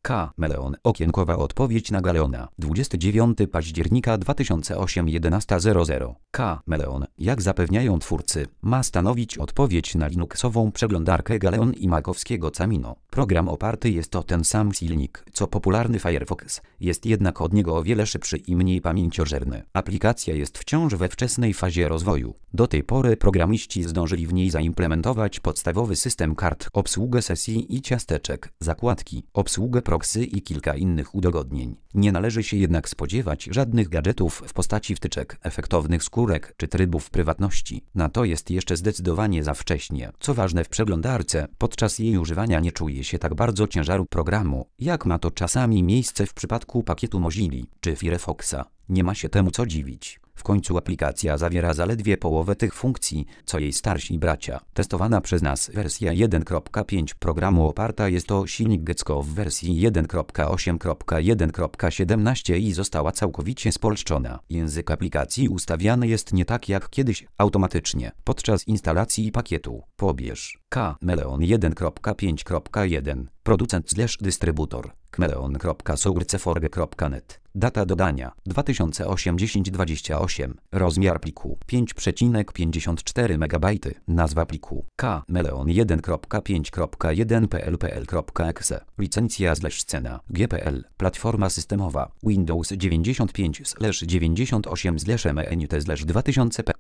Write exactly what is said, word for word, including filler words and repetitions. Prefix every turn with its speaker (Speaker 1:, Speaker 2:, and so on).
Speaker 1: K-Meleon. Okienkowa odpowiedź na Galeona. dwudziestego dziewiątego października dwa tysiące ósmego jedenasta zero zero. K-Meleon. Jak zapewniają twórcy, ma stanowić odpowiedź na Linuxową przeglądarkę Galeon i makowskiego Camino. Program oparty jest o ten sam silnik, co popularny Firefox, jest jednak od niego o wiele szybszy i mniej pamięciożerny. Aplikacja jest wciąż we wczesnej fazie rozwoju. Do tej pory programiści zdążyli w niej zaimplementować podstawowy system kart, obsługę sesji i ciasteczek, zakładki, obsługę proxy i kilka innych udogodnień. Nie należy się jednak spodziewać żadnych gadżetów w postaci wtyczek, efektownych skórek czy trybów prywatności. Na to jest jeszcze zdecydowanie za wcześnie. Co ważne, w przeglądarce podczas jej używania nie czuje się tak bardzo ciężaru programu, jak ma to czasami miejsce w przypadku pakietu Mozilla czy Firefoxa. Nie ma się temu co dziwić. W końcu aplikacja zawiera zaledwie połowę tych funkcji, co jej starsi bracia. Testowana przez nas wersja jeden kropka pięć programu oparta jest o silnik Gecko w wersji jeden kropka osiem kropka jeden kropka siedemnaście i została całkowicie spolszczona. Język aplikacji ustawiany jest nie tak jak kiedyś, automatycznie, podczas instalacji pakietu. Pobierz K-Meleon jeden kropka pięć kropka jeden. Producent slash dystrybutor kmeleon kropka sourceforge kropka net. Data dodania dwa tysiące ósmy dziesięć dwadzieścia osiem. Rozmiar pliku pięć przecinek pięćdziesiąt cztery megabajty. Nazwa pliku K-Meleon jeden kropka pięć kropka jeden p l p l kropka e x e. Licencja slash scena G P L. Platforma systemowa Windows dziewięćdziesiąt pięć dziewięćdziesiąt osiem M E N T dwa tysiące P.